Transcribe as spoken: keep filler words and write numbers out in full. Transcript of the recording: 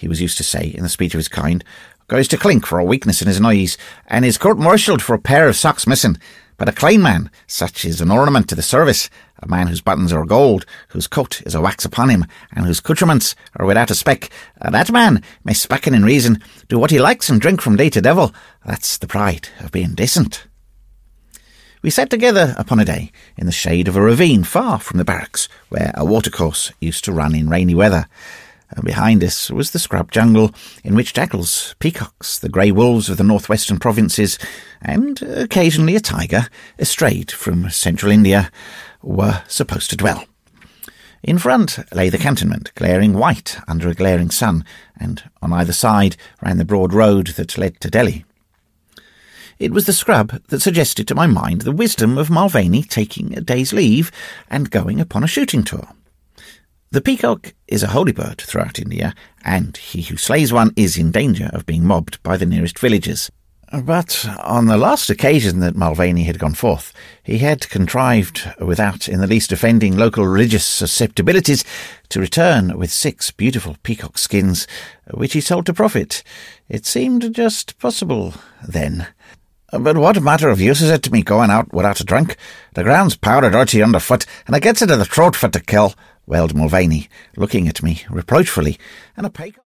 he was used to say in the speech of his kind, goes to clink for a weakness in his knees, and is court-martialled for a pair of socks missing. But a clean man, such is an ornament to the service, a man whose buttons are gold, whose coat is a wax upon him, and whose accoutrements are without a speck, and that man may specken in reason, do what he likes and drink from day to devil. That's the pride of being decent. We sat together upon a day in the shade of a ravine far from the barracks, where a watercourse used to run in rainy weather. And behind us was the scrub jungle, in which jackals, peacocks, the grey wolves of the northwestern provinces, and occasionally a tiger, estrayed from central India, were supposed to dwell. In front lay the cantonment, glaring white under a glaring sun, and on either side ran the broad road that led to Delhi. It was the scrub that suggested to my mind the wisdom of Mulvaney taking a day's leave and going upon a shooting tour. The peacock is a holy bird throughout India, and he who slays one is in danger of being mobbed by the nearest villagers. But on the last occasion that Mulvaney had gone forth, he had contrived, without in the least offending local religious susceptibilities, to return with six beautiful peacock skins, which he sold to profit. It seemed just possible then. But what matter of use is it to me going out without a drink? The ground's powder dirty underfoot, and it gets into the throat fit to kill, wailed Mulvaney, looking at me reproachfully, and a peacock